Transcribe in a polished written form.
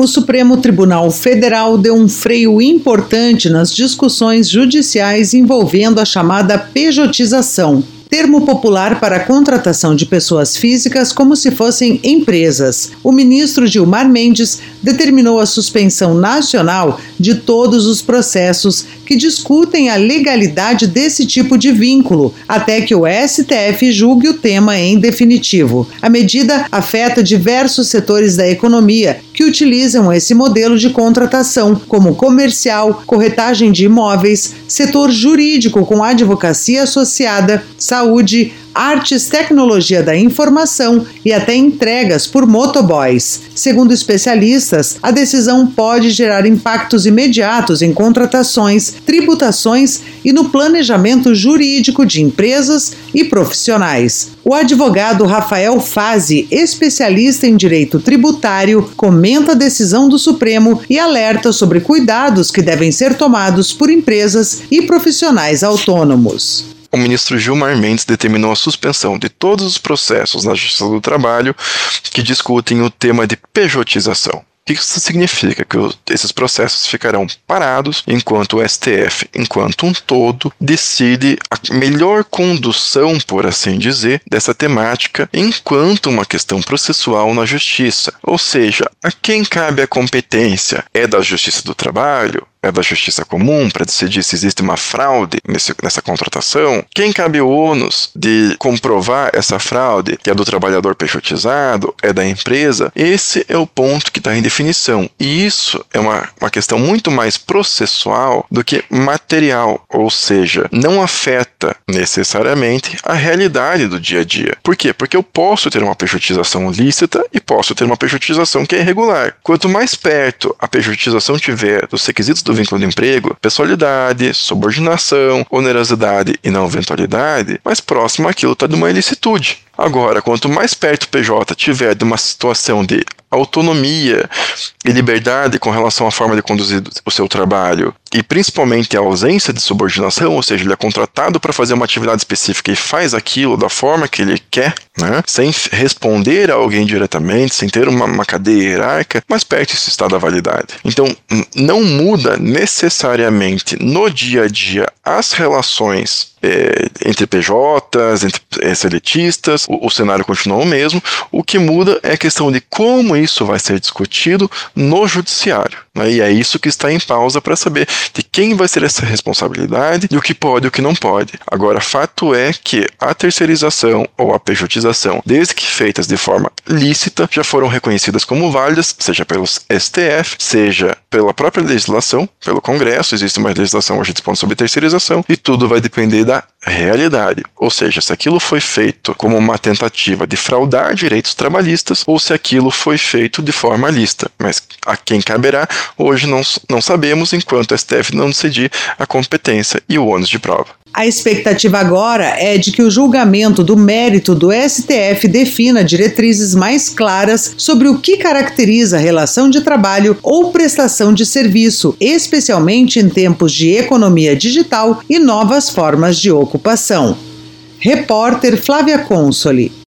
O Supremo Tribunal Federal deu um freio importante nas discussões judiciais envolvendo a chamada pejotização, termo popular para a contratação de pessoas físicas como se fossem empresas. O ministro Gilmar Mendes determinou a suspensão nacional de todos os processos que discutem a legalidade desse tipo de vínculo, até que o STF julgue o tema em definitivo. A medida afeta diversos setores da economia que utilizam esse modelo de contratação, como comercial, corretagem de imóveis, setor jurídico com advocacia associada, saúde, artes, tecnologia da informação e até entregas por motoboys. Segundo especialistas, a decisão pode gerar impactos imediatos em contratações, tributações e no planejamento jurídico de empresas e profissionais. O advogado Rafael Fazi, especialista em direito tributário, comenta a decisão do Supremo e alerta sobre cuidados que devem ser tomados por empresas e profissionais autônomos. O ministro Gilmar Mendes determinou a suspensão de todos os processos na Justiça do Trabalho que discutem o tema de pejotização. O que isso significa? Que esses processos ficarão parados enquanto o STF, enquanto um todo, decide a melhor condução, por assim dizer, dessa temática enquanto uma questão processual na Justiça. Ou seja, a quem cabe a competência? É da Justiça do Trabalho? É da Justiça Comum para decidir se existe uma fraude nessa contratação? Quem cabe o ônus de comprovar essa fraude, que é do trabalhador pejotizado, é da empresa? Esse é o ponto que está em definição. E isso é uma questão muito mais processual do que material, ou seja, não afeta necessariamente a realidade do dia a dia. Por quê? Porque eu posso ter uma pejotização lícita e posso ter uma pejotização que é irregular. Quanto mais perto a pejotização tiver dos requisitos do vínculo de emprego, pessoalidade, subordinação, onerosidade e não eventualidade, mais próximo aquilo está de uma ilicitude. Agora, quanto mais perto o PJ tiver de uma situação de autonomia e liberdade com relação à forma de conduzir o seu trabalho e principalmente a ausência de subordinação, ou seja, ele é contratado para fazer uma atividade específica e faz aquilo da forma que ele quer, né, sem responder a alguém diretamente, sem ter uma cadeia hierárquica, mais perto isso está da validade. Então, não muda necessariamente no dia a dia as relações entre PJs, entre seletistas, o cenário continua o mesmo. O que muda é a questão de como isso vai ser discutido no judiciário, né? E é isso que está em pausa para saber de quem vai ser essa responsabilidade e o que pode e o que não pode. Agora, fato é que a terceirização ou a pejotização, desde que feitas de forma lícita, já foram reconhecidas como válidas, seja pelos STF, seja pela própria legislação, pelo Congresso. Existe uma legislação hoje dispondo sobre terceirização e tudo vai depender da realidade, ou seja, se aquilo foi feito como uma tentativa de fraudar direitos trabalhistas ou se aquilo foi feito de forma lícita, mas a quem caberá, hoje não sabemos enquanto o STF não decidir a competência e o ônus de prova. A expectativa agora é de que o julgamento do mérito do STF defina diretrizes mais claras sobre o que caracteriza a relação de trabalho ou prestação de serviço, especialmente em tempos de economia digital e novas formas de ocupação. Repórter Flávia Consoli.